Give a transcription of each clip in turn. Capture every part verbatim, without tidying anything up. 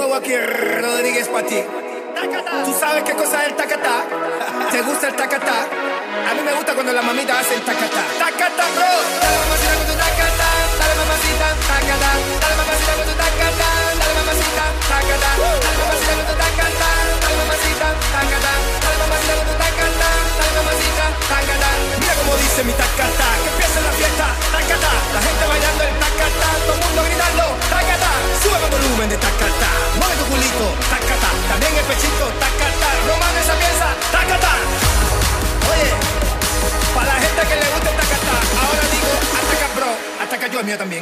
Joaquín Rodríguez para ti. ¿Tú sabes qué cosa es el tacatá? ¿Te gusta el tacatá? A mí me gusta cuando las mamitas hacen tacatá. Tacatá, bro. Dale mamacita con tu tacatá. Dale mamacita, tacatá. Dale mamacita con tu tacatá. Dale mamacita, tacatá. Dale mamacita con tu tacatá. Dale mamacita, tacatá. Dale mamacita con tu tacatá. Dale mamacita, tacatá. Mira cómo dice mi tacatá. Que empiece la fiesta, tacatá. La gente bailando el tacatá. Todo el mundo gritando, tacatá. Sube el volumen de tacatá. Mueve tu culito, tacatá. También el pechito, tacatá. Román esa pieza, tacatá. Oye, para la gente que le gusta el tacatá, ahora digo, ataca bro, ataca yo el mío también.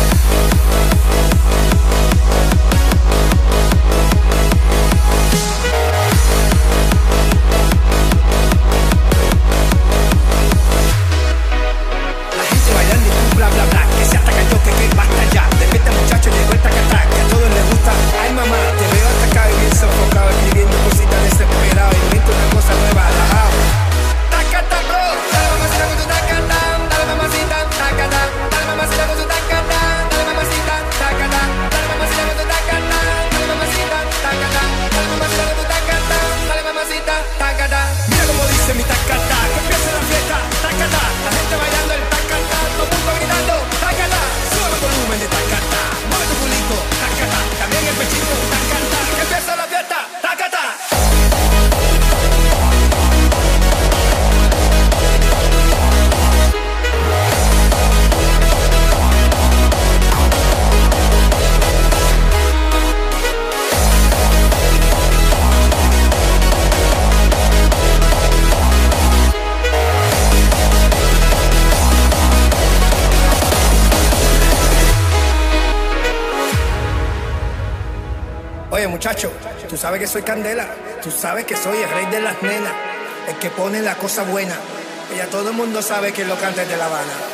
La gente bailando y tú bla bla bla, que se ataca yo, que que basta ya. Despierta muchacho, llegó el tacatá, que a todos les gusta. Ay mamá, te veo atacado y bien sofocado, escribiendo cositas desesperado, invento una cosa nueva, relajado. Tacatá bro, dale mamacita con tu tacatá, dale mamacita, tacatá, dale mamacita con tu tacatá, dale mamacita, tacatá, dale mamacita con tu tacatá, dale mamacita, tacatá, dale mamacita con tu tacatá, dale mamacita, tacatá. Mira cómo dice mi tacatá, que empiece la fiesta, tacatá, la gente bailando el tacatá, todo el mundo gritando, tacatá, sube el volumen de tacatá, mueve tu culito, tacatá, también el pechito, tacatá, que empiece la fiesta, tacatá. Oye muchacho, tú sabes que soy Candela, tú sabes que soy el rey de las nenas, el que pone la cosa buena. Y ya todo el mundo sabe que lo canta de La Habana.